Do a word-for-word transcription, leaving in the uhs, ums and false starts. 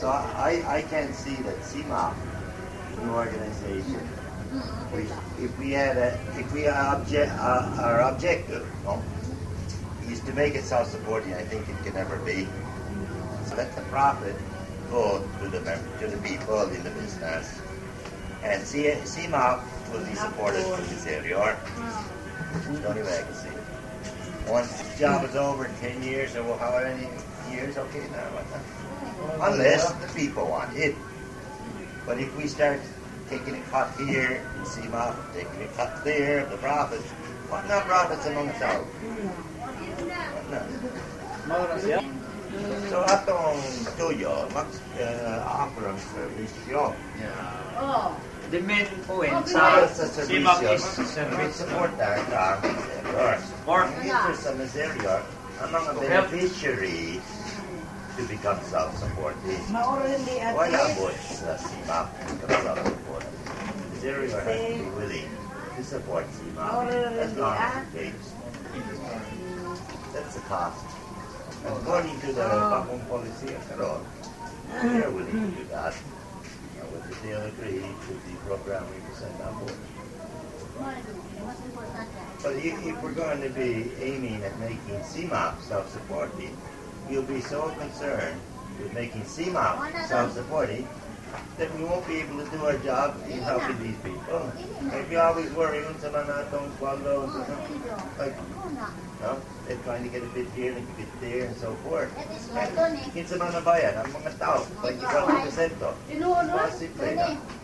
So I, I can see that C M A P, new organization, we, if we had a, if we are object, uh, our objective, no, is to make it self-supporting. I think it can never be. So let the profit go to the mem- to the people in the business, and C- CMAP will be supported from this area. Or the only way I can see it. Once the job is over in ten years or however many years, okay, now what not? Unless the people want it. But if we start taking a cut here, CMAP taking a cut there, the profits, what not profits among ourselves? What not? So atong tuyo, mag uh, offer ang servisyo. Oh. The main point Sa sa sa C M A P servisyo, is service. support that ang interior. More. Ito sa interior, ang mga beneficiary to become self-supporting. Wala abot sa C M A P to become self-supporting. Interior has to be willing to support C M A P as long as it takes. That's the cost. According to the Bakong policy of Karon, they're willing to do that. Uh, with the deal agreed with the program we present on board. But if, if we're going to be aiming at making C M A P self-supporting, we'll be so concerned with making C M A P self-supporting that we won't be able to do our job in helping these people. If you always worry sa mga itong swallow, like, no? They're trying to get a bit here and a bit there and so forth. And kinsa man na bayan, ang mga tao, like ikaw, represento. Simple na.